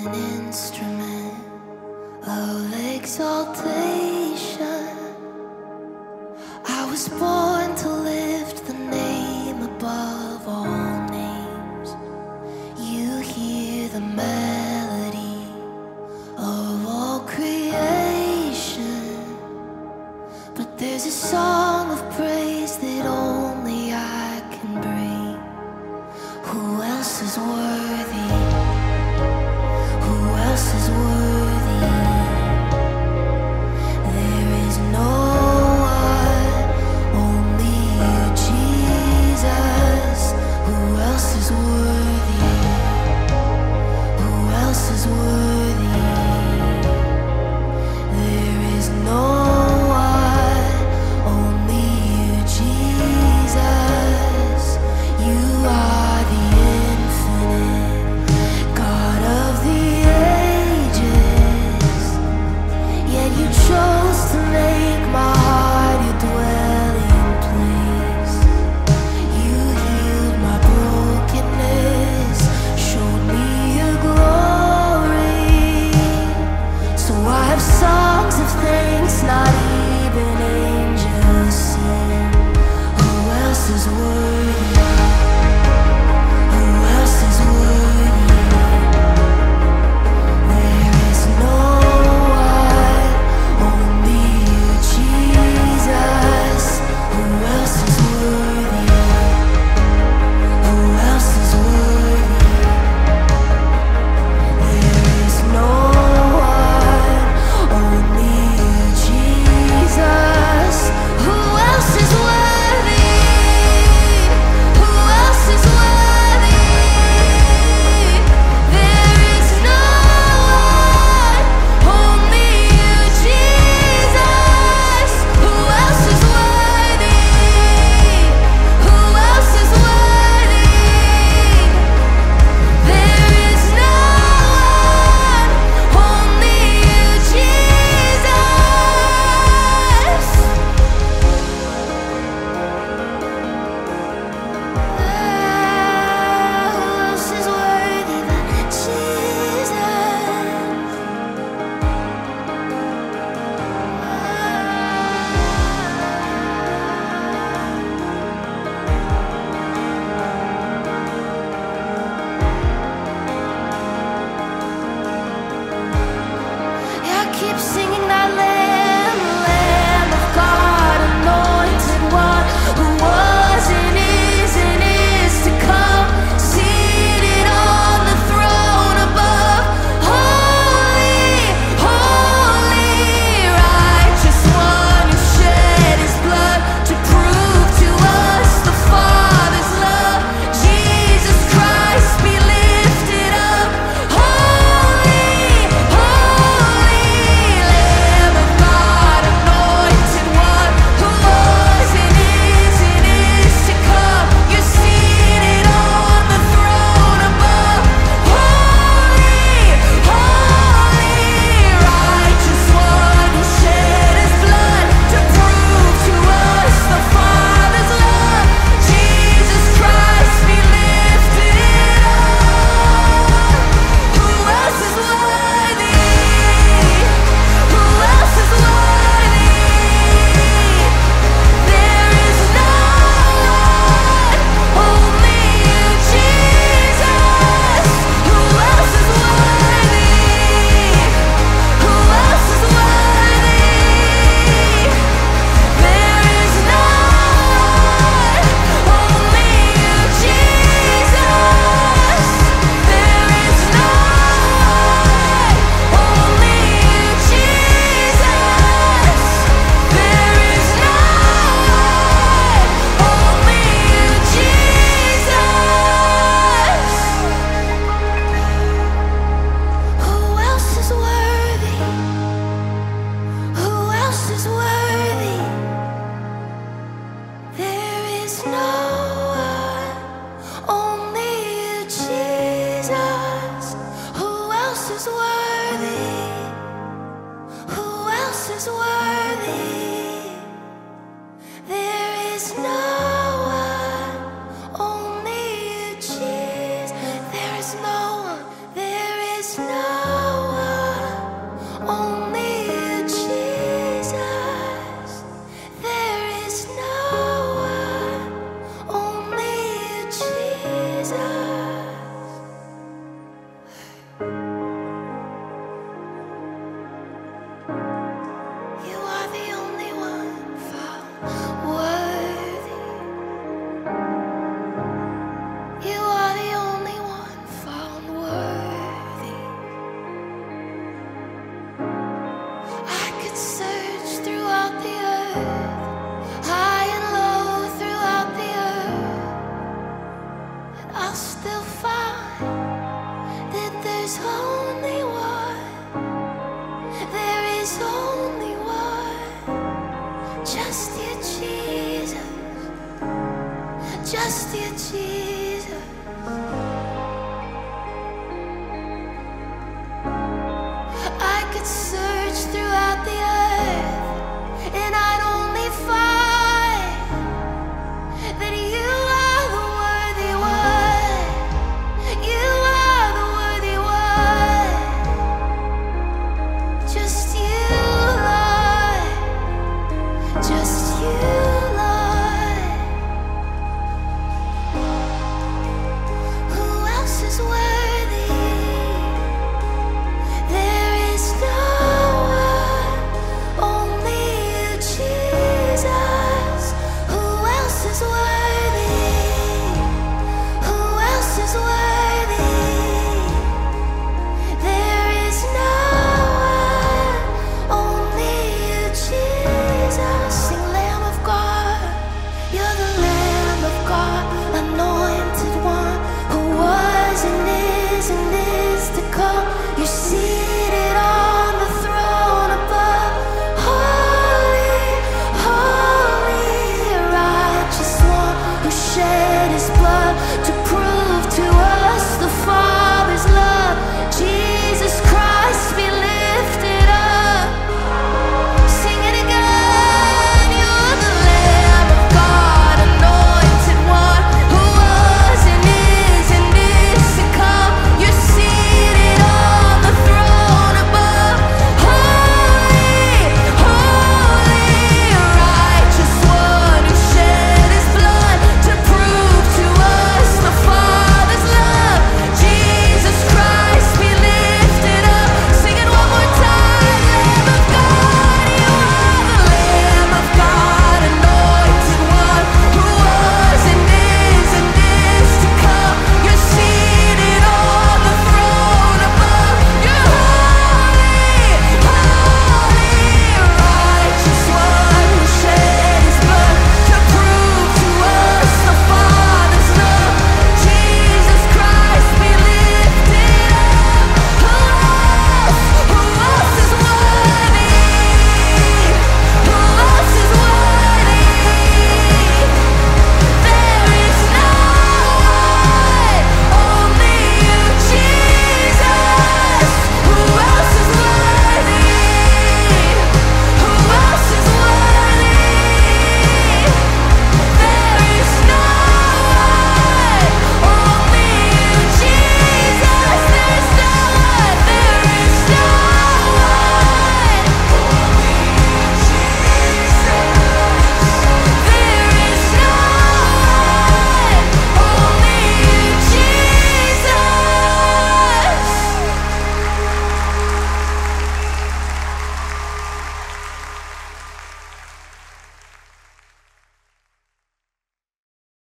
an instrument of exaltation. I was born to lift the name above all names. You hear the melody of all creation, but there's a song of praise that only I can bring. Who else is worthy? Who else is worthy? just you, Jesus. I could search throughout the earth and I'd only find that you are the worthy one. You are the worthy one. Just you, Lord. Just you, Lord. Who else is worthy? There is no one, only you, Jesus. Who else is worthy? Who else is worthy? There is no one, only you, Jesus. Sing, Lamb of God, you're the Lamb of God, anointed one, who was and is to come. You're seated on the throne above. Holy, holy, righteous one, who shed his